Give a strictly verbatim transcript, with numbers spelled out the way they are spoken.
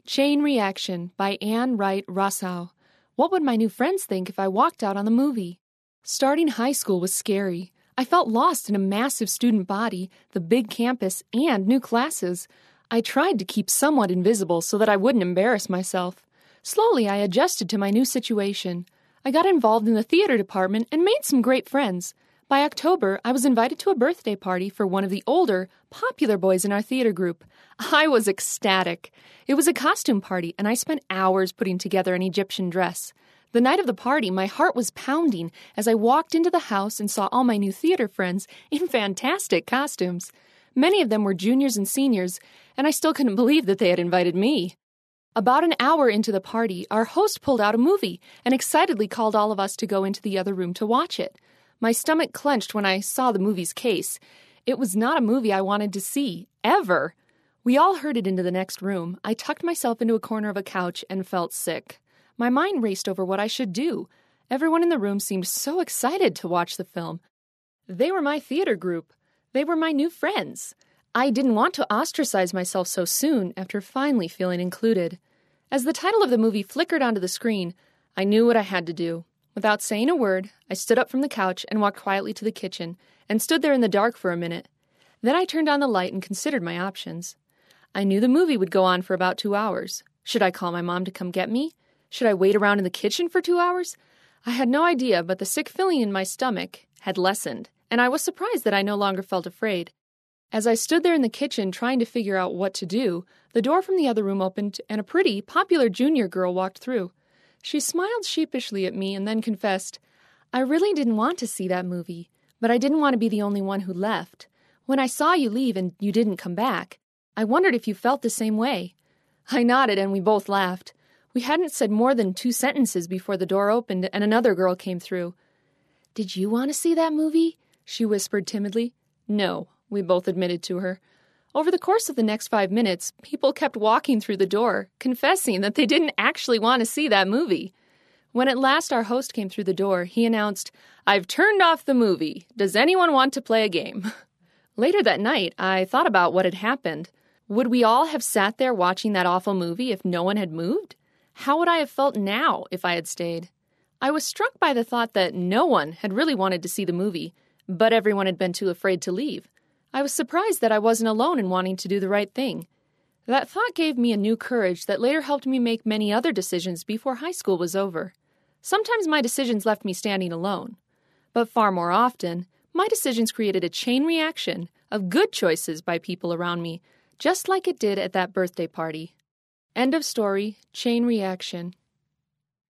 Chain Reaction by Anne Wright Rossow. What would my new friends think if I walked out on the movie? Starting high school was scary. I felt lost in a massive student body, the big campus, and new classes. I tried to keep somewhat invisible so that I wouldn't embarrass myself. Slowly, I adjusted to my new situation. I got involved in the theater department and made some great friends. By October, I was invited to a birthday party for one of the older, popular boys in our theater group. I was ecstatic. It was a costume party, and I spent hours putting together an Egyptian dress. The night of the party, my heart was pounding as I walked into the house and saw all my new theater friends in fantastic costumes. Many of them were juniors and seniors, and I still couldn't believe that they had invited me. About an hour into the party, our host pulled out a movie and excitedly called all of us to go into the other room to watch it. My stomach clenched when I saw the movie's case. It was not a movie I wanted to see, ever. We all herded into the next room. I tucked myself into a corner of a couch and felt sick. My mind raced over what I should do. Everyone in the room seemed so excited to watch the film. They were my theater group. They were my new friends. I didn't want to ostracize myself so soon after finally feeling included. As the title of the movie flickered onto the screen, I knew what I had to do. Without saying a word, I stood up from the couch and walked quietly to the kitchen and stood there in the dark for a minute. Then I turned on the light and considered my options. I knew the movie would go on for about two hours. Should I call my mom to come get me? Should I wait around in the kitchen for two hours? I had no idea, but the sick feeling in my stomach had lessened, and I was surprised that I no longer felt afraid. As I stood there in the kitchen trying to figure out what to do, the door from the other room opened and a pretty, popular junior girl walked through. She smiled sheepishly at me and then confessed, "I really didn't want to see that movie, but I didn't want to be the only one who left. When I saw you leave and you didn't come back, I wondered if you felt the same way." I nodded and we both laughed. We hadn't said more than two sentences before the door opened and another girl came through. "Did you want to see that movie?" she whispered timidly. "No," we both admitted to her. Over the course of the next five minutes, people kept walking through the door, confessing that they didn't actually want to see that movie. When at last our host came through the door, he announced, "I've turned off the movie. Does anyone want to play a game?" Later that night, I thought about what had happened. Would we all have sat there watching that awful movie if no one had moved? How would I have felt now if I had stayed? I was struck by the thought that no one had really wanted to see the movie, but everyone had been too afraid to leave. I was surprised that I wasn't alone in wanting to do the right thing. That thought gave me a new courage that later helped me make many other decisions before high school was over. Sometimes my decisions left me standing alone, but far more often, my decisions created a chain reaction of good choices by people around me, just like it did at that birthday party. End of story. Chain Reaction.